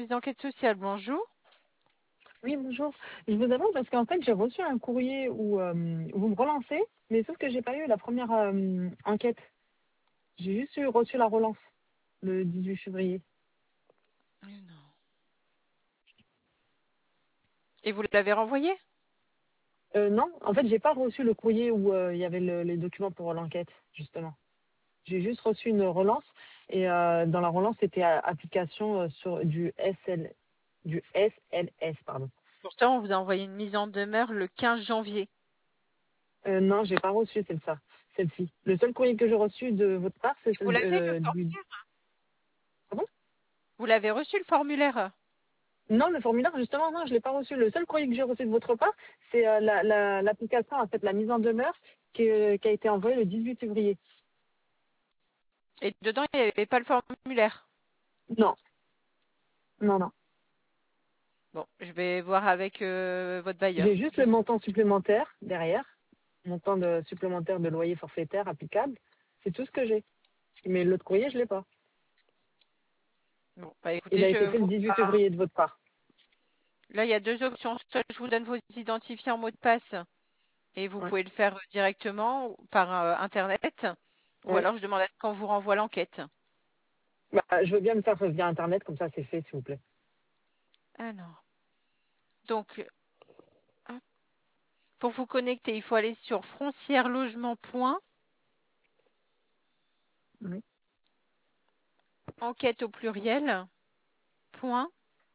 service d'enquête sociale, bonjour. Oui, bonjour. Je vous appelle parce qu'en fait, j'ai reçu un courrier où vous me relancez, mais sauf que j'ai pas eu la première enquête. J'ai juste reçu la relance le 18 février. Et vous l'avez renvoyé? Non, en fait, j'ai pas reçu le courrier où il y avait les documents pour l'enquête, justement. J'ai juste reçu une relance et dans la relance, c'était application sur du SLS, pardon. Pourtant, on vous a envoyé une mise en demeure le 15 janvier. Non, j'ai pas reçu celle-ci. Le seul courrier que j'ai reçu de votre part, c'est Vous celle l'avez, le du. formulaire? Pardon. Vous l'avez reçu, le formulaire? Non, le formulaire, justement, non, je ne l'ai pas reçu. Le seul courrier que j'ai reçu de votre part, c'est l'application, en fait, la mise en demeure qui a été envoyée le 18 février. Et dedans, il n'y avait pas le formulaire. Non, non, non. Bon, je vais voir avec votre J'ai bailleur. juste le montant supplémentaire derrière, supplémentaire de loyer forfaitaire applicable. C'est tout ce que j'ai. Mais l'autre courrier, je ne l'ai pas. Bon, bah Il écoutez, a je été fait le vois. 18 février de votre part. Là, il y a deux options. Soit je vous donne vos identifiants mot de passe et vous Ouais. pouvez le faire directement par Internet, ou Ouais. alors je demande à ce qu'on vous renvoie l'enquête. Bah, je veux bien me faire via Internet, comme ça c'est fait, s'il vous plaît. Alors, donc, hop, pour vous connecter, il faut aller sur frontierelogement.enquête Oui. au pluriel, point,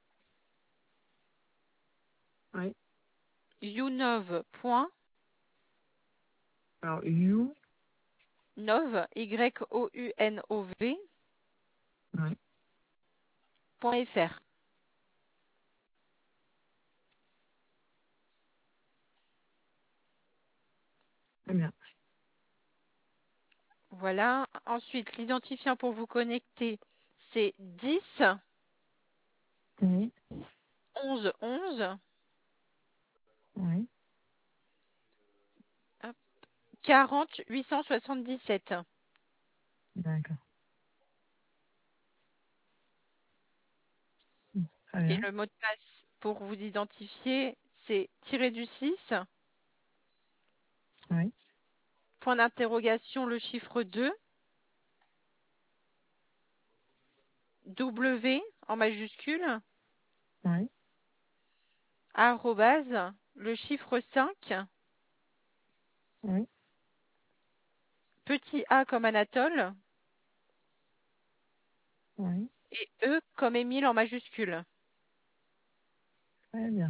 Oui. younov, point, Alors, you. nov, YOUNOV, Oui. point .fr. Très bien. Voilà. Ensuite, l'identifiant pour vous connecter, c'est 10 Oui. 11 11 Oui. 40 877. D'accord. Très Et bien. le mot de passe pour vous identifier, c'est tiré du 6, Oui. point d'interrogation, le chiffre 2, W en majuscule, Oui. arrobase, le chiffre 5, Oui. petit a comme Anatole Oui. et E comme Émile en majuscule. Très bien.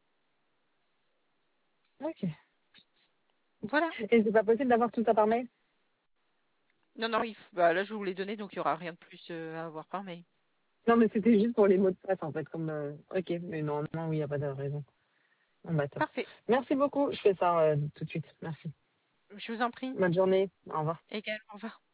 Ok. Voilà. Et c'est pas possible d'avoir tout ça par mail? Non, non, bah, là je vous l'ai donné, donc il n'y aura rien de plus à avoir par mail. Non, mais c'était juste pour les mots de passe, en fait, comme... Ok, mais normalement, oui, il n'y a pas de raison. Bon, bah, top. Parfait. Merci beaucoup. Je fais ça tout de suite. Merci. Je vous en prie. Bonne journée. Au revoir. Également, au revoir.